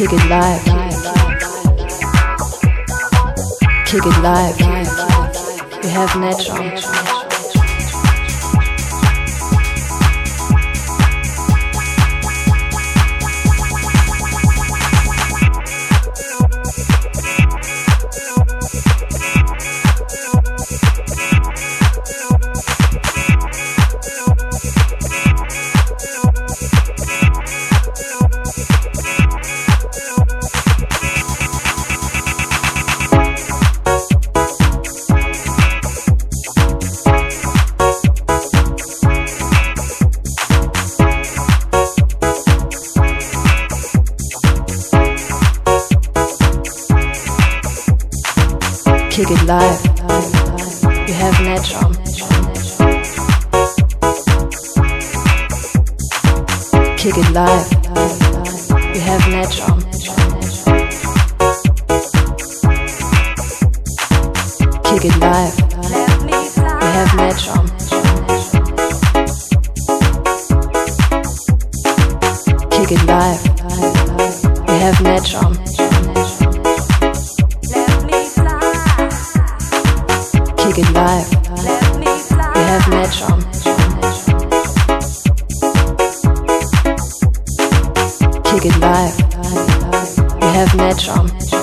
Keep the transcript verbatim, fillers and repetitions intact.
Kick it live. Kick it live. You have Netron. Kick it live. You have Netron. Kick it live. You have Netron. Kick it live. You have Netron. Kick it live. You have Netron. Kick it live. You have Netron. Kick it live. You have Netron.